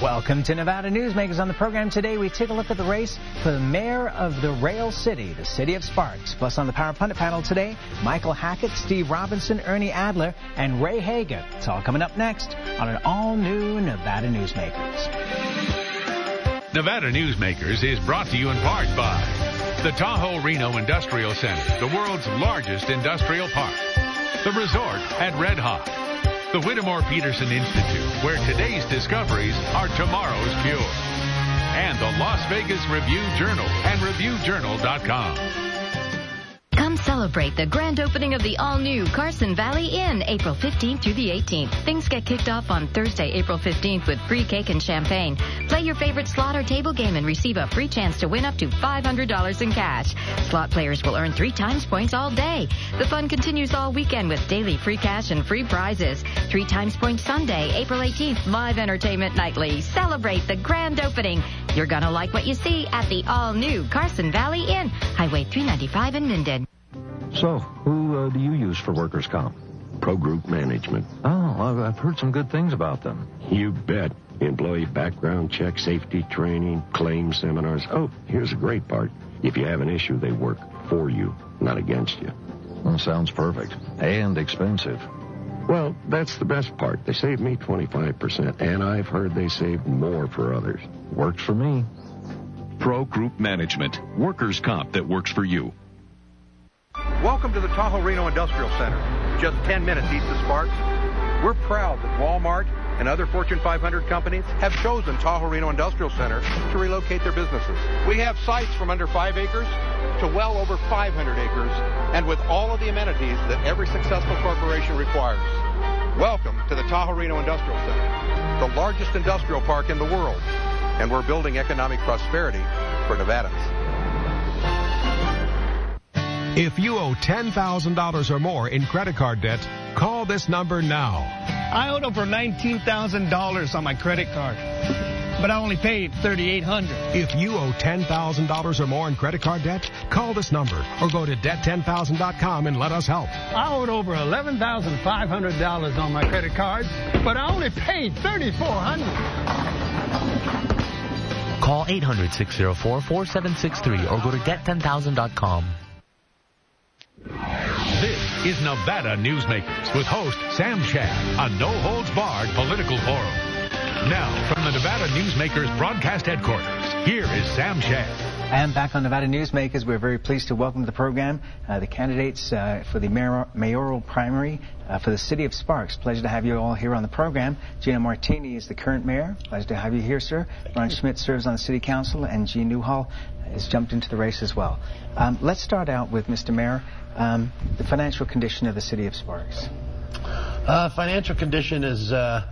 Welcome to Nevada Newsmakers. On the program today, we take a look at the race for the mayor of the Rail City, the city of Sparks. Plus on the Power Pundit panel today, Michael Hackett, Steve Robinson, Ernie Adler, and Ray Hager. It's all coming up next on an all-new Nevada Newsmakers. Nevada Newsmakers is brought to you in part by the Tahoe Reno Industrial Center, the world's largest industrial park, the resort at Red Hawk, the Whittemore Peterson Institute, where today's discoveries are tomorrow's cure, and the Las Vegas Review-Journal and ReviewJournal.com. Come celebrate the grand opening of the all-new Carson Valley Inn, April 15th through the 18th. Things get kicked off on Thursday, April 15th with free cake and champagne. Play your favorite slot or table game and receive a free chance to win up to $500 in cash. Slot players will earn 3 times points all day. The fun continues all weekend with daily free cash and free prizes. 3 times points Sunday, April 18th, live entertainment nightly. Celebrate the grand opening. You're gonna like what you see at the all-new Carson Valley Inn, Highway 395 in Minden. So, who do you use for workers' comp? Pro Group Management. Oh, I've heard some good things about them. You bet. Employee background check, safety training, claims seminars. Oh, here's a great part. If you have an issue, they work for you, not against you. Well, sounds perfect. And expensive. Well, that's the best part. They saved me 25%, and I've heard they saved more for others. Works for me. Pro Group Management. Workers' comp that works for you. Welcome to the Tahoe Reno Industrial Center, just 10 minutes east of Sparks. We're proud that Walmart and other Fortune 500 companies have chosen Tahoe Reno Industrial Center to relocate their businesses. We have sites from under 5 acres to well over 500 acres, and with all of the amenities that every successful corporation requires. Welcome to the Tahoe Reno Industrial Center, the largest industrial park in the world, and we're building economic prosperity for Nevadans. If you owe $10,000 or more in credit card debt, call this number now. I owed over $19,000 on my credit card, but I only paid $3,800. If you owe $10,000 or more in credit card debt, call this number or go to debt10000.com and let us help. I owed over $11,500 on my credit card, but I only paid $3,400. Call 800-604-4763 or go to debt10000.com. This is Nevada Newsmakers with host Sam Shad, a no-holds-barred political forum. Now, from the Nevada Newsmakers broadcast headquarters, here is Sam Shad. And back on Nevada Newsmakers, we're very pleased to welcome to the program the candidates for the mayoral primary for the city of Sparks. Pleasure to have you all here on the program. Gino Martini is the current mayor. Pleasure to have you here, sir. Ron Schmidt serves on the city council, and Gene Newhall has jumped into the race as well. Let's start out with Mr. Mayor. The financial condition of the city of Sparks. Financial condition is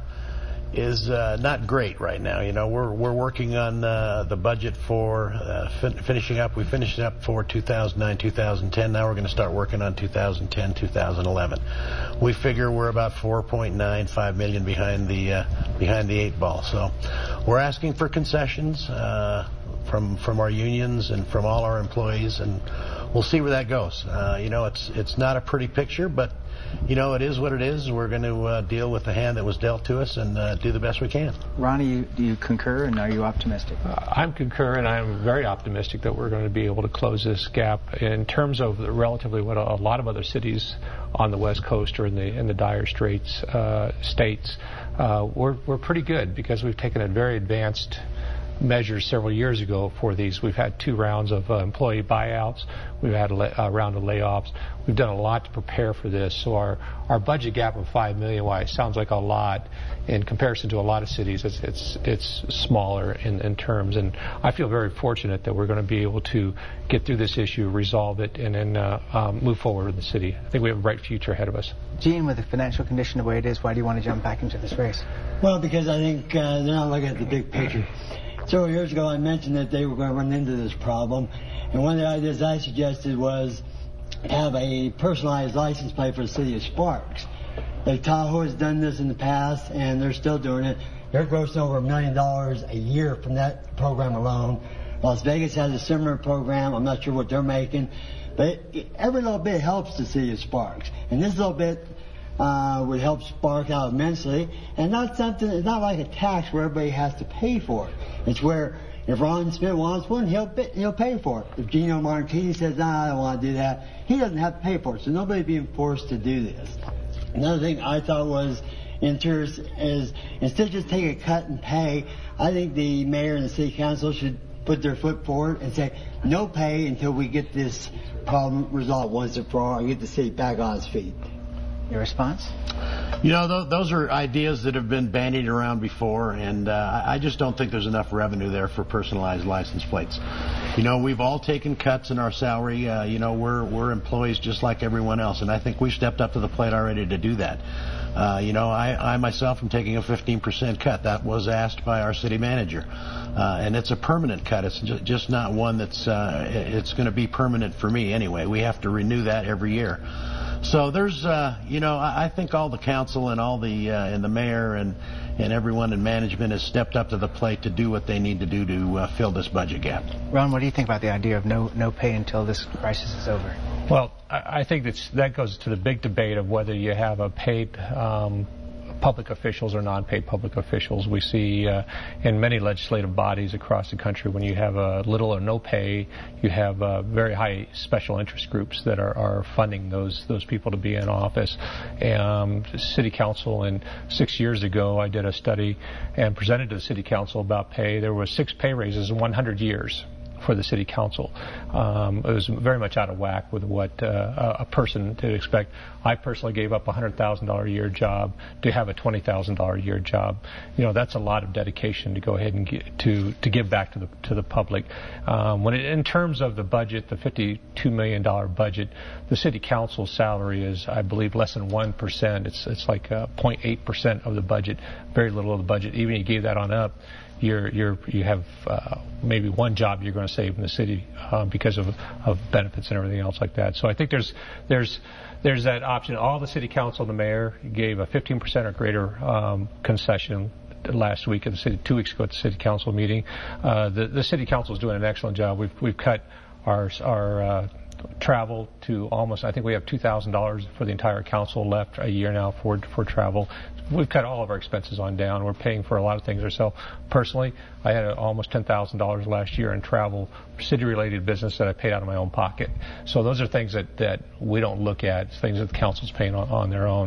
not great right now. You know, we're working on the budget for finishing up. We finished up for 2009, 2010. Now we're going to start working on 2010, 2011. We figure we're about $4.95 million behind the 8 ball. So we're asking for concessions from our unions and from all our employees, and we'll see where that goes. You know, it's not a pretty picture, but you know, it is what it is. We're going to deal with the hand that was dealt to us and do the best we can. Ronnie, do you concur, and are you optimistic? I'm concur, and I'm very optimistic that we're going to be able to close this gap in terms of relatively what a lot of other cities on the West Coast or in the dire straits states. We're pretty good because we've taken a very advanced measures several years ago for these. We've had 2 rounds of employee buyouts. We've had a round of layoffs. We've done a lot to prepare for this. So our budget gap of $5 million, while it sounds like a lot in comparison to a lot of cities, it's smaller in terms. And I feel very fortunate that we're going to be able to get through this issue, resolve it, and then move forward in the city. I think we have a bright future ahead of us. Gene, with the financial condition the way it is, why do you want to jump back into this race? Well, because I think they're not looking at the big picture. Several years ago, I mentioned that they were going to run into this problem, and one of the ideas I suggested was have a personalized license plate for the city of Sparks. Like Tahoe has done this in the past, and they're still doing it. They're grossing over $1 million a year from that program alone. Las Vegas has a similar program. I'm not sure what they're making, but every little bit helps the city of Sparks. And this little bit would help Spark out immensely, and it's not like a tax where everybody has to pay for it. It's where if Ron Smith wants one, he'll pay for it. If Gino Martini says, I don't want to do that, he doesn't have to pay for it. So nobody's being forced to do this. Another thing I thought was interesting is instead of just taking a cut and pay, I think the mayor and the city council should put their foot forward and say no pay until we get this problem resolved once and for all and get the city back on its feet. Your response? Those are ideas that have been bandied around before, and I just don't think there's enough revenue there for personalized license plates. We've all taken cuts in our salary. We're employees just like everyone else, and I think we've stepped up to the plate already to do that. I myself am taking a 15% cut. That was asked by our city manager, and it's a permanent cut. It's just not one that's it's going to be permanent for me anyway. We have to renew that every year. So there's, I think all the council and all and the mayor and everyone in management has stepped up to the plate to do what they need to do to fill this budget gap. Ron, what do you think about the idea of no pay until this crisis is over? Well, I think that goes to the big debate of whether you have a paid public officials or non-paid public officials. We see in many legislative bodies across the country when you have little or no pay, you have very high special interest groups that are funding those people to be in office. City Council, and 6 years ago I did a study and presented to the City Council about pay. There were 6 pay raises in 100 years for the City Council. It was very much out of whack with what a person to expect. I personally gave up a $100,000 a year job to have a $20,000 a year job. That's a lot of dedication to go ahead and to give back to the public. In terms of the budget, the $52 million budget, the City Council's salary is, I believe, less than 1%. It's like 0.8% of the budget, very little of the budget. Even if you gave that on up, you have maybe one job you're going to save in the city because of benefits and everything else like that. So I think there's that option. All the city council and the mayor gave a 15% or greater concession last week at the city, 2 weeks ago at the city council meeting. The city council is doing an excellent job. We've cut our travel to almost, I think we have $2,000 for the entire council left a year now for travel. We've cut all of our expenses on down. We're paying for a lot of things ourselves. Personally, I had almost $10,000 last year in travel, city-related business that I paid out of my own pocket. So those are things that we don't look at, things that the council's paying on their own.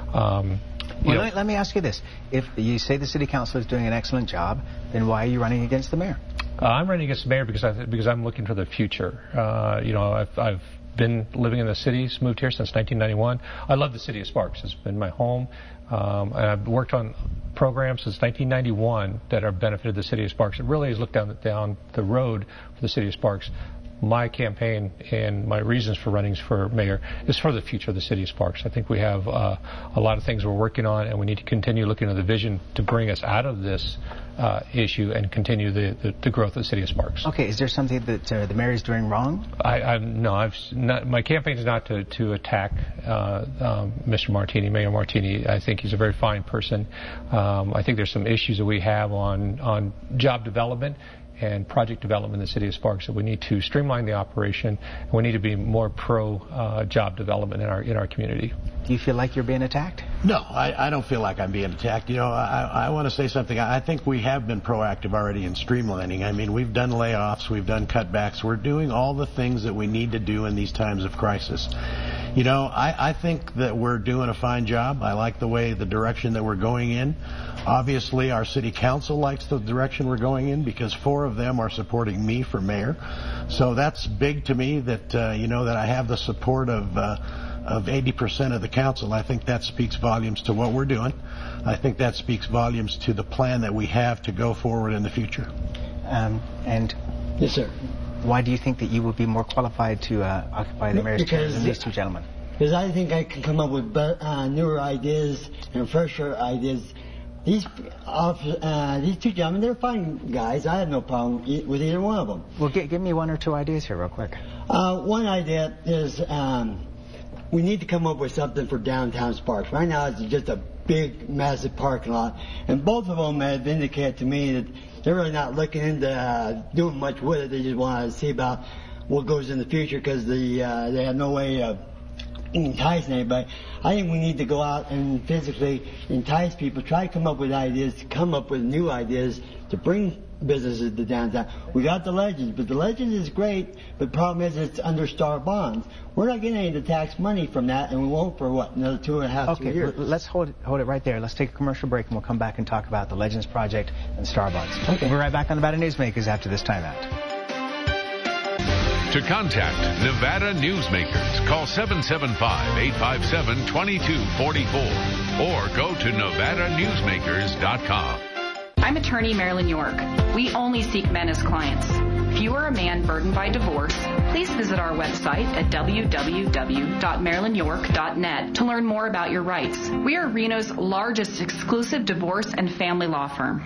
Let me ask you this. If you say the city council is doing an excellent job, then why are you running against the mayor? I'm running against the mayor because I'm looking for the future. I've been living in the city, moved here since 1991. I love the city of Sparks. It's been my home. And I've worked on programs since 1991 that have benefited the city of Sparks. It really has looked down the road for the city of Sparks. My campaign and my reasons for running for mayor is for the future of the city of Sparks. I think we have a lot of things we're working on, and we need to continue looking at the vision to bring us out of this issue and continue the growth of the city of Sparks. Okay, is there something that the mayor is doing wrong? My campaign is not to attack Mr. Martini, Mayor Martini. I think he's a very fine person. I think there's some issues that we have on job development and project development in the city of Sparks that we need to streamline the operation, and we need to be more pro job development in our community. Do you feel like you're being attacked? No, I don't feel like I'm being attacked. I want to say something. I think we have been proactive already in streamlining. I mean, we've done layoffs, we've done cutbacks. We're doing all the things that we need to do in these times of crisis. I think that we're doing a fine job. I like the direction that we're going in. Obviously, our city council likes the direction we're going in because 4 of them are supporting me for mayor. So that's big to me that, that I have the support of 80% of the council. I think that speaks volumes to what we're doing. I think that speaks volumes to the plan that we have to go forward in the future. And yes, sir. Why do you think that you would be more qualified to occupy the mayor's chair than these 2 gentlemen? Because I think I can come up with newer ideas and fresher ideas. These 2 gentlemen, they're fine guys. I have no problem with either one of them. Well, give me 1 or 2 ideas here real quick. One idea is we need to come up with something for downtown Sparks. Right now it's just a big, massive parking lot. And both of them have indicated to me that they're really not looking into doing much with it. They just want to see about what goes in the future because they have no way of entice anybody. I think we need to go out and physically entice people, try to come up with ideas, to come up with new ideas to bring businesses to downtown. We got the Legends, but the Legends is great, but the problem is it's under Star Bonds. We're not getting any of the tax money from that, and we won't for, what, another 2.5 3 years. Okay, let's hold it right there. Let's take a commercial break, and we'll come back and talk about the Legends Project and Star Bonds. Okay. We'll be right back on Nevada Newsmakers after this timeout. To contact Nevada Newsmakers, call 775-857-2244 or go to NevadaNewsmakers.com. I'm attorney Marilyn York. We only seek men as clients. If you are a man burdened by divorce, please visit our website at www.marilynyork.net to learn more about your rights. We are Reno's largest exclusive divorce and family law firm.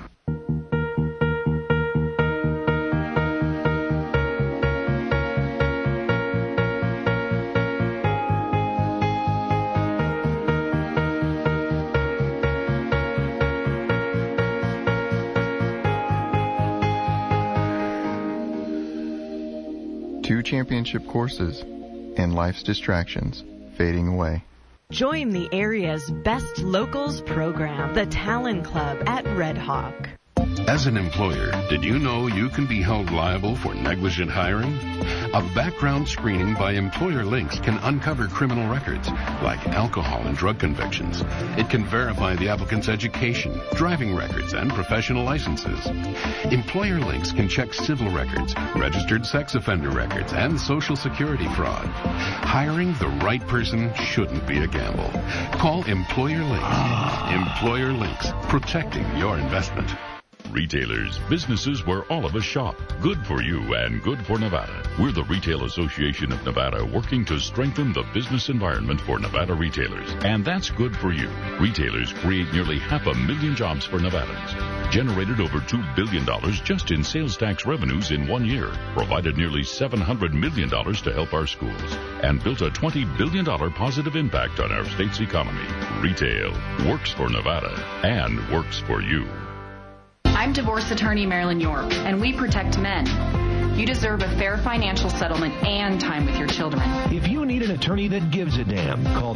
Two championship courses, and life's distractions fading away. Join the area's best locals program, the Talent Club at Red Hawk. As an employer, did you know you can be held liable for negligent hiring? A background screening by Employer Links can uncover criminal records, like alcohol and drug convictions. It can verify the applicant's education, driving records, and professional licenses. Employer Links can check civil records, registered sex offender records, and Social Security fraud. Hiring the right person shouldn't be a gamble. Call Employer Links. Employer Links, protecting your investment. Retailers, businesses where all of us shop. Good for you and good for Nevada. We're the Retail Association of Nevada, working to strengthen the business environment for Nevada retailers. And that's good for you. Retailers create nearly 500,000 jobs for Nevadans. Generated over $2 billion just in sales tax revenues in 1 year. Provided nearly $700 million to help our schools. And built a $20 billion positive impact on our state's economy. Retail works for Nevada and works for you. I'm divorce attorney Marilyn York, and we protect men. You deserve a fair financial settlement and time with your children. If you need an attorney that gives a damn, call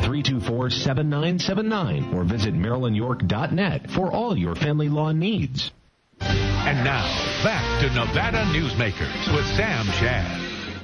324-7979 or visit MarilynYork.net for all your family law needs. And now, back to Nevada Newsmakers with Sam Shad.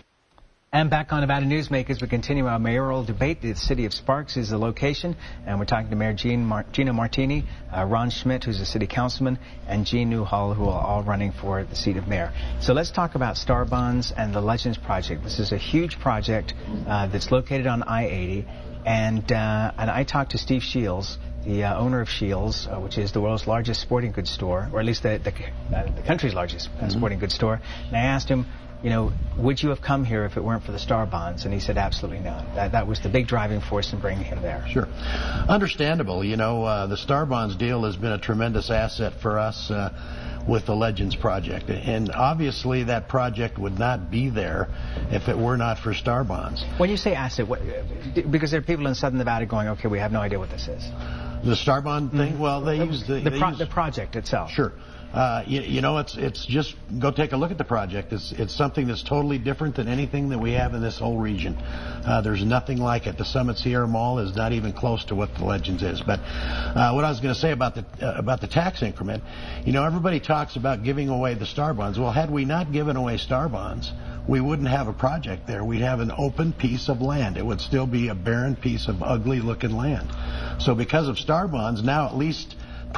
And back on Nevada Newsmakers, we continue our mayoral debate. The city of Sparks is the location, and we're talking to Mayor Gino Martini, Ron Schmidt, who's a city councilman, and Jean Newhall, who are all running for the seat of mayor. So let's talk about Star Bonds and the Legends Project. This is a huge project that's located on I-80, and I talked to Steve Shields, the owner of Shields, which is the world's largest sporting goods store, or at least the country's largest sporting goods store, and I asked him, you know, would you have come here if it weren't for the Star Bonds? And he said absolutely not. That was the big driving force in bringing him there. Sure. Understandable. You know, the Star Bonds deal has been a tremendous asset for us with the Legends Project. And obviously that project would not be there if it were not for Star Bonds. When you say asset, because there are people in Southern Nevada going, okay, we have no idea what this is. The Star Bond thing? Well, they use the project itself. Sure. You know, it's just go take a look at the project. It's something that's totally different than anything that we have in this whole region. There's nothing like it. The Summit Sierra Mall is not even close to what the Legends is. But what I was going to say about the tax increment, you know, everybody talks about giving away the Star Bonds. Well, had we not given away Star Bonds, we wouldn't have a project there. We'd have an open piece of land. It would still be a barren piece of ugly-looking land. So because of Star Bonds, now at least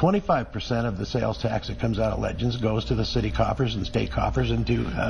25% of the sales tax that comes out of Legends goes to the city coffers and state coffers and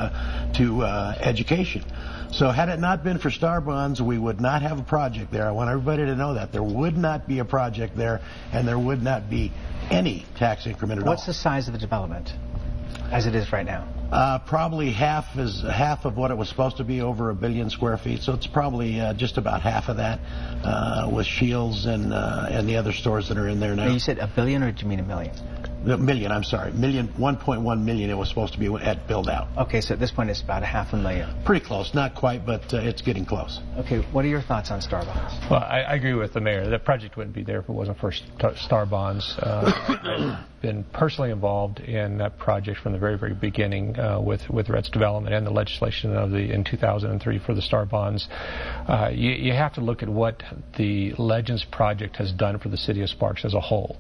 to education. So had it not been for Star Bonds, we would not have a project there. I want everybody to know that. There would not be a project there, and there would not be any tax increment at all. What's the size of the development as it is right now? Probably half of what it was supposed to be, over 1 billion square feet. So it's probably just about half of that with Shields and the other stores that are in there now. You said 1 billion, or did you mean 1 million? 1.1 million it was supposed to be at build out. Okay, so at this point it's about $500,000. Pretty close, not quite, but it's getting close. Okay, what are your thoughts on Star Bonds? Well, I agree with the mayor. The project wouldn't be there if it wasn't for Star Bonds. I've been personally involved in that project from the very, very beginning with RED's development and the legislation in 2003 for the Star Bonds. You have to look at what the Legends project has done for the city of Sparks as a whole.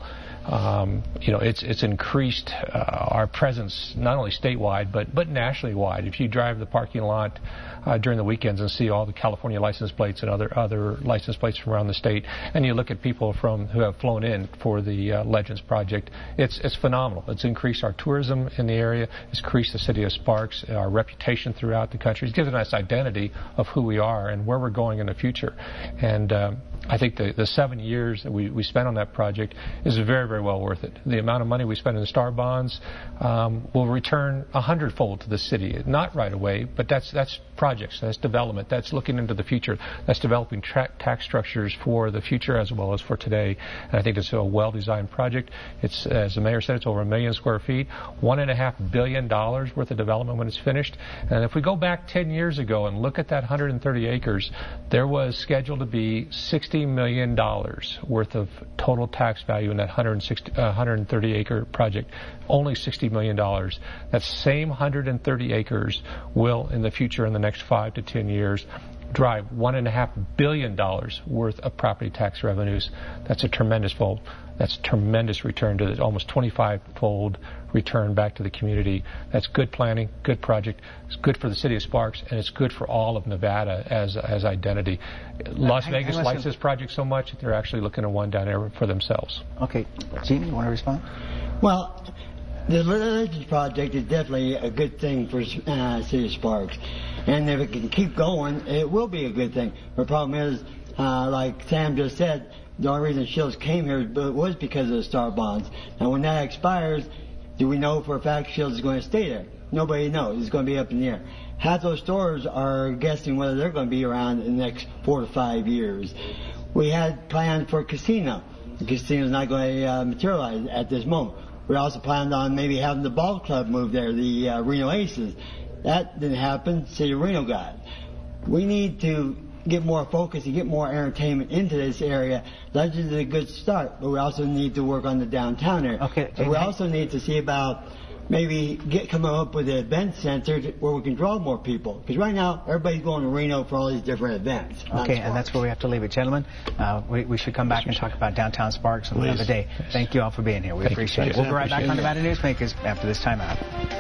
It's increased our presence not only statewide but nationally wide. If you drive the parking lot during the weekends and see all the California license plates and other license plates from around the state, and you look at people who have flown in for the Legends project, it's phenomenal. It's increased our tourism in the area. It's increased the city of Sparks, our reputation throughout the country. It's given us identity of who we are and where we're going in the future. And I think the 7 years that we spent on that project is very, very well worth it. The amount of money we spend in the Star Bonds will return 100-fold to the city. Not right away, but that's projects, that's development, that's looking into the future, that's developing tax structures for the future as well as for today. And I think it's a well-designed project. It's, as the mayor said, it's over 1 million square feet, $1.5 billion worth of development when it's finished. And if we go back 10 years ago and look at that 130 acres, there was scheduled to be $60 million worth of total tax value in that 130-acre project. Only $60 million. That same 130 acres will, in the future, in the next 5 to 10 years, drive $1.5 billion worth of property tax revenues. That's a tremendous fold. That's tremendous return to the almost 25-fold return back to the community. That's good planning, good project. It's good for the city of Sparks, and it's good for all of Nevada as identity. Las Vegas likes this project so much that they're actually looking at one down there for themselves. Okay, Gene, you want to respond? Well, the Legends project is definitely a good thing for City of Sparks. And if it can keep going, it will be a good thing. The problem is, like Sam just said, the only reason Shields came here was because of the Star Bonds. Now, when that expires, do we know for a fact Shields is going to stay there? Nobody knows. It's going to be up in the air. Half those stores are guessing whether they're going to be around in the next 4 to 5 years. We had planned for a casino. The casino's not going to materialize at this moment. We also planned on maybe having the ball club move there, the Reno Aces. That didn't happen. City of Reno got it. We need to get more focus and get more entertainment into this area. Legends is a good start, but we also need to work on the downtown area. Okay. So we also need to see about maybe coming up with an event center where we can draw more people. Because right now, everybody's going to Reno for all these different events. Okay, and that's where we have to leave it. Gentlemen, we should come back and talk about downtown Sparks another day. Thank you all for being here. We appreciate it. We'll go right back on Nevada Newsmakers after this timeout.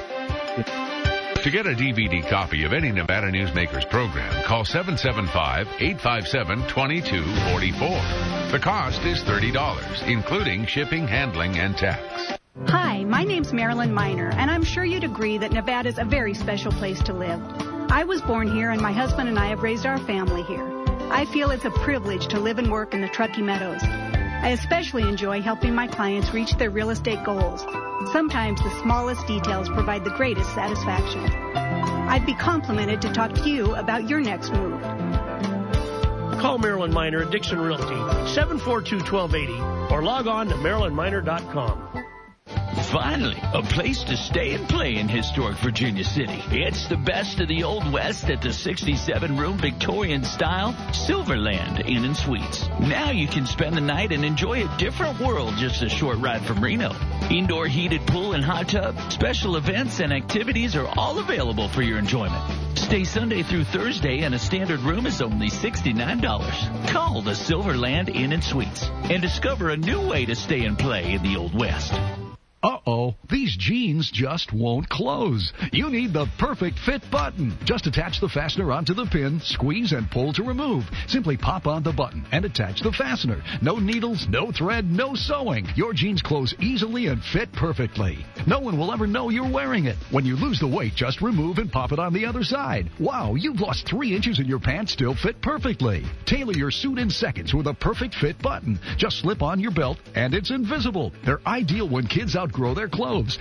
To get a DVD copy of any Nevada Newsmakers program, call 775-857-2244. The cost is $30, including shipping, handling, and tax. Hi, my name's Marilyn Miner, and I'm sure you'd agree that Nevada's a very special place to live. I was born here, and my husband and I have raised our family here. I feel it's a privilege to live and work in the Truckee Meadows. I especially enjoy helping my clients reach their real estate goals. Sometimes the smallest details provide the greatest satisfaction. I'd be complimented to talk to you about your next move. Call Marilyn Miner at Dixon Realty, 742-1280, or log on to MarilynMiner.com. Finally, a place to stay and play in historic Virginia City. It's the best of the Old West at the 67-room Victorian-style Silverland Inn & Suites. Now you can spend the night and enjoy a different world just a short ride from Reno. Indoor heated pool and hot tub, special events and activities are all available for your enjoyment. Stay Sunday through Thursday, and a standard room is only $69. Call the Silverland Inn & Suites and discover a new way to stay and play in the Old West. Uh-oh, these jeans just won't close. You need the perfect fit button. Just attach the fastener onto the pin, squeeze and pull to remove. Simply pop on the button and attach the fastener. No needles, no thread, no sewing. Your jeans close easily and fit perfectly. No one will ever know you're wearing it. When you lose the weight, just remove and pop it on the other side. Wow, you've lost 3 inches and your pants still fit perfectly. Tailor your suit in seconds with a perfect fit button. Just slip on your belt and it's invisible. They're ideal when kids outgrow their clothes.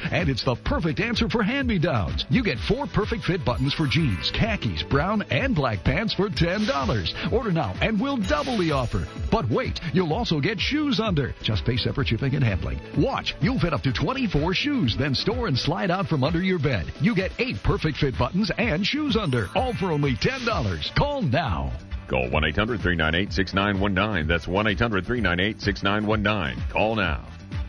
And it's the perfect answer for hand-me-downs. You get 4 perfect fit buttons for jeans, khakis, brown, and black pants for $10. Order now and we'll double the offer. But wait, you'll also get shoes under. Just pay separate shipping and handling. Watch, you'll fit up to 24 shoes, then store and slide out from under your bed. You get 8 perfect fit buttons and shoes under, all for only $10. Call now. Call 1-800-398-6919. That's 1-800-398-6919. Call now.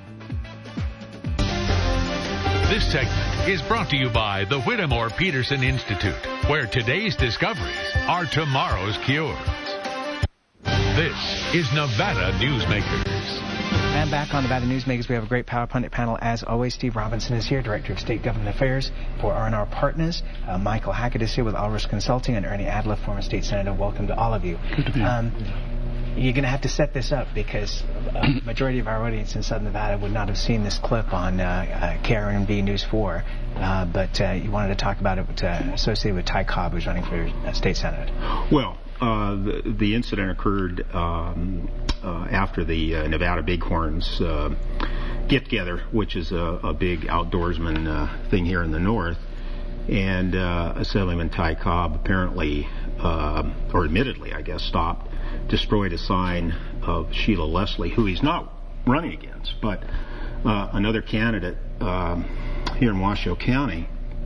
This segment is brought to you by the Whittemore Peterson Institute, where today's discoveries are tomorrow's cures. This is Nevada Newsmakers. And back on Nevada Newsmakers, we have a great Power Pundit panel. As always, Steve Robinson is here, Director of State Government Affairs for R&R Partners. Michael Hackett is here with Allris Consulting, and Ernie Adler, former state senator. Welcome to all of you. Good to be here. You're going to have to set this up because a majority of our audience in Southern Nevada would not have seen this clip on KRNB News 4, but you wanted to talk about it associated with Ty Cobb, who's running for state senate. Well, the incident occurred after the Nevada Bighorns get-together, which is a big outdoorsman thing here in the north. And Assemblyman Ty Cobb apparently, or admittedly, I guess, destroyed a sign of Sheila Leslie, who he's not running against, but another candidate here in Washoe County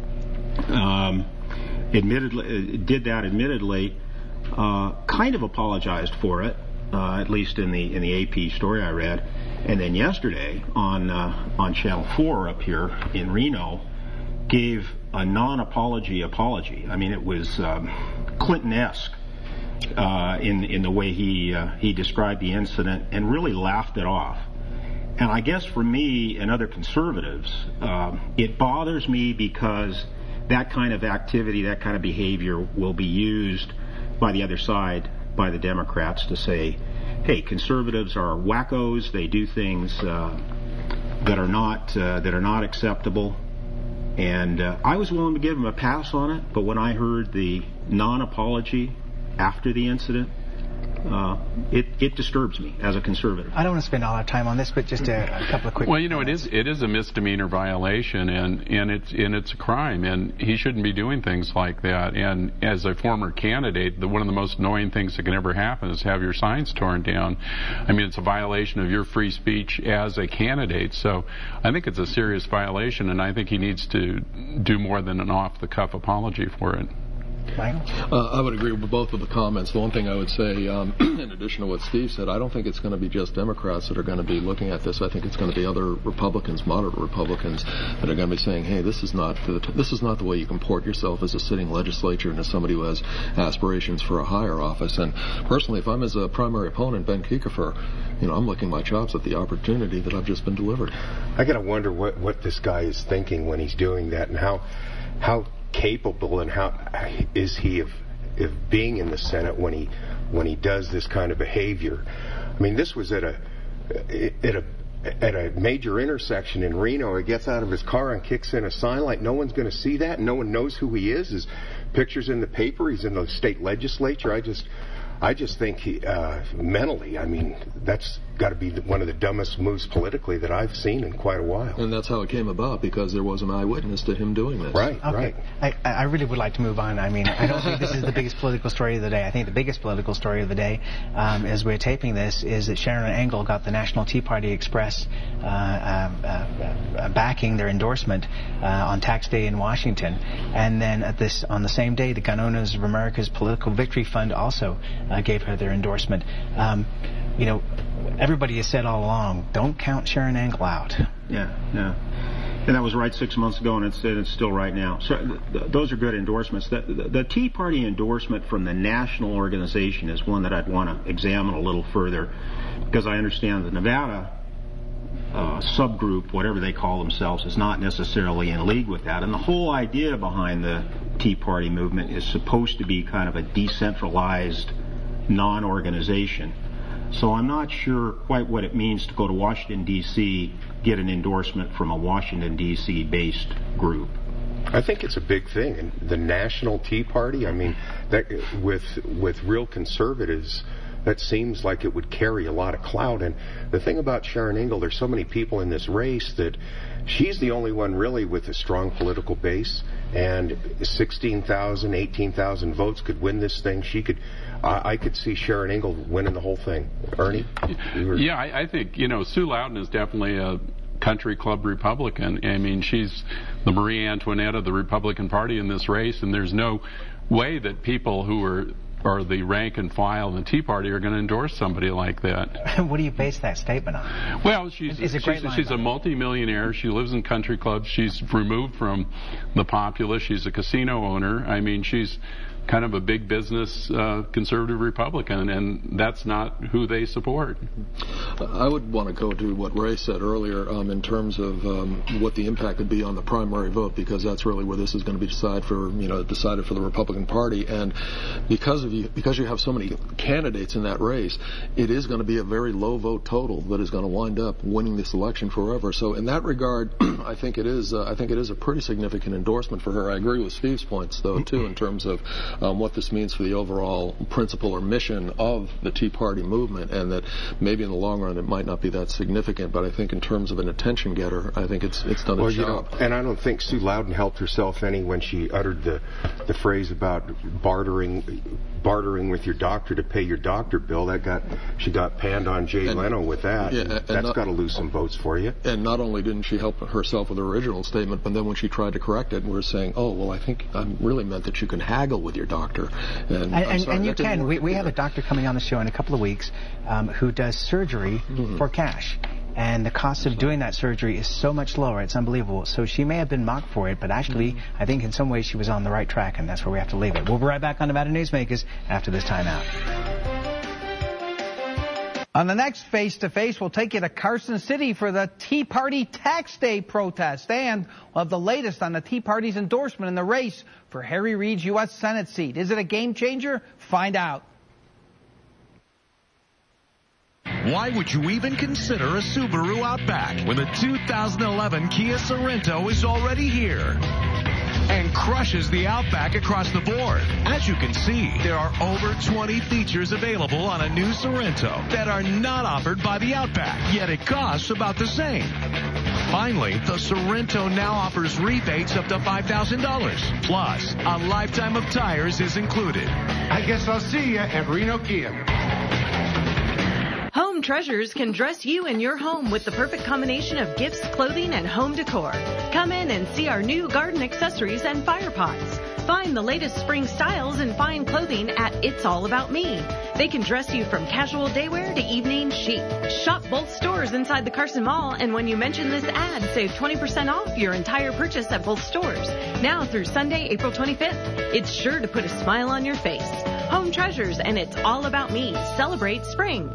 admittedly kind of apologized for it, at least in the AP story I read, and then yesterday on Channel 4 up here in Reno gave a non-apology apology. I mean, it was Clinton-esque in the way he described the incident and really laughed it off. And I guess for me and other conservatives, it bothers me because that kind of activity, that kind of behavior will be used by the other side, by the Democrats, to say, hey, conservatives are wackos, they do things that are not acceptable. And I was willing to give them a pass on it, but when I heard the non-apology after the incident, it disturbs me as a conservative. I don't want to spend all our time on this, but just a couple of quick. Well, it is a misdemeanor violation, and it's a crime, and he shouldn't be doing things like that. And as a former candidate, one of the most annoying things that can ever happen is have your signs torn down. I mean, it's a violation of your free speech as a candidate. So I think it's a serious violation, and I think he needs to do more than an off-the-cuff apology for it. I would agree with both of the comments. The one thing I would say, in addition to what Steve said, I don't think it's going to be just Democrats that are going to be looking at this. I think it's going to be other Republicans, moderate Republicans, that are going to be saying, hey, this is not the way you comport yourself as a sitting legislature and as somebody who has aspirations for a higher office. And personally, if I'm as a primary opponent, Ben Kiefer, I'm licking my chops at the opportunity that I've just been delivered. I got to wonder what this guy is thinking when he's doing that, and how capable and how is he of being in the Senate when he does this kind of behavior. I mean, this was at a major intersection in Reno. He gets out of his car and kicks in a sign like no one's going to see that, and no one knows who he is. His picture's in the paper. He's in the state legislature. I just think he, mentally, I mean, that's got to be one of the dumbest moves politically that I've seen in quite a while. And that's how it came about, because there was an eyewitness to him doing this. Right, okay. right. I really would like to move on. I mean, I don't think this is the biggest political story of the day. I think the biggest political story of the day, as we're taping this, is that Sharon Angle got the National Tea Party Express backing their endorsement on Tax Day in Washington. And then on the same day, the Gun Owners of America's Political Victory Fund also gave her their endorsement. Everybody has said all along, don't count Sharon Angle out. Yeah. And that was right 6 months ago, and it's still right now. So those are good endorsements. The Tea Party endorsement from the national organization is one that I'd want to examine a little further, because I understand the Nevada subgroup, whatever they call themselves, is not necessarily in league with that. And the whole idea behind the Tea Party movement is supposed to be kind of a decentralized non-organization. So I'm not sure quite what it means to go to Washington, D.C., get an endorsement from a Washington, D.C. based group. I think it's a big thing. And the National Tea Party, I mean, that with real conservatives, that seems like it would carry a lot of clout. And the thing about Sharon Ingle, there's so many people in this race that she's the only one really with a strong political base, and 16,000, 18,000 votes could win this thing. I could see Sharon Ingle winning the whole thing. Ernie? Yeah, I think, Sue Loudon is definitely a country club Republican. I mean, she's the Marie Antoinette of the Republican Party in this race, and there's no way that people who are the rank and file in the Tea Party are going to endorse somebody like that. What do you base that statement on? Well, she's a multi-millionaire. She lives in country clubs. She's removed from the populace. She's a casino owner. I mean, she's kind of a big business conservative Republican, and that's not who they support. I would want to go to what Ray said earlier in terms of what the impact would be on the primary vote, because that's really where this is going to be decided for the Republican Party. And because you have so many candidates in that race, it is going to be a very low vote total that is going to wind up winning this election forever. So in that regard, I think it is a pretty significant endorsement for her. I agree with Steve's points, though, too, in terms of what this means for the overall principle or mission of the Tea Party movement, and that maybe in the long run it might not be that significant, but I think in terms of an attention getter, I think it's done its job. And I don't think Sue Loudon helped herself any when she uttered the phrase about bartering with your doctor to pay your doctor bill. She got panned on Jay Leno with that. Yeah, that's got to lose some votes for you. And not only didn't she help herself with her original statement, but then when she tried to correct it, we're saying, oh, well, I think I really meant that you can haggle with your doctor. And you can. We have a doctor coming on the show in a couple of weeks who does surgery for cash. And the cost of doing that surgery is so much lower. It's unbelievable. So she may have been mocked for it, but actually, I think in some ways she was on the right track, and that's where we have to leave it. We'll be right back on Nevada Newsmakers after this timeout. On the next Face-to-Face, we'll take you to Carson City for the Tea Party Tax Day protest. And we'll have the latest on the Tea Party's endorsement in the race for Harry Reid's U.S. Senate seat. Is it a game changer? Find out. Why would you even consider a Subaru Outback when the 2011 Kia Sorento is already here and crushes the Outback across the board? As you can see, there are over 20 features available on a new Sorento that are not offered by the Outback, yet it costs about the same. Finally, the Sorento now offers rebates up to $5,000. Plus, a lifetime of tires is included. I guess I'll see you at Reno Kia. Home Treasures can dress you and your home with the perfect combination of gifts, clothing, and home decor. Come in and see our new garden accessories and fire pots. Find the latest spring styles and fine clothing at It's All About Me. They can dress you from casual daywear to evening chic. Shop both stores inside the Carson Mall, and when you mention this ad, save 20% off your entire purchase at both stores. Now through Sunday, April 25th. It's sure to put a smile on your face. Home Treasures and It's All About Me. Celebrate spring.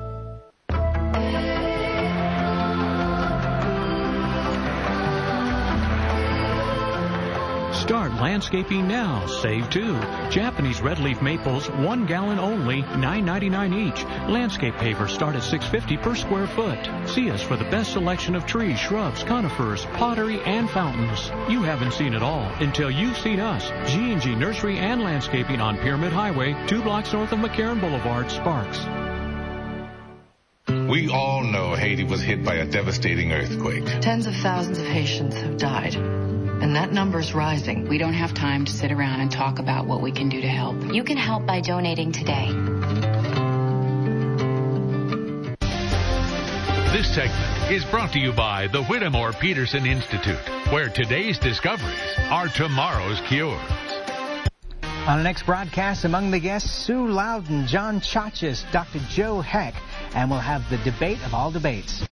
Start landscaping now. Save too. Japanese red leaf maples, 1 gallon only, $9.99 each. Landscape pavers start at $6.50 per square foot. See us for the best selection of trees, shrubs, conifers, pottery, and fountains. You haven't seen it all until you've seen us. G&G Nursery and Landscaping on Pyramid Highway, 2 blocks north of McCarran Boulevard, Sparks. We all know Haiti was hit by a devastating earthquake. Tens of thousands of Haitians have died. And that number's rising. We don't have time to sit around and talk about what we can do to help. You can help by donating today. This segment is brought to you by the Whittemore Peterson Institute, where today's discoveries are tomorrow's cures. On the next broadcast, among the guests, Sue Loudon, John Chachis, Dr. Joe Heck, and we'll have the debate of all debates.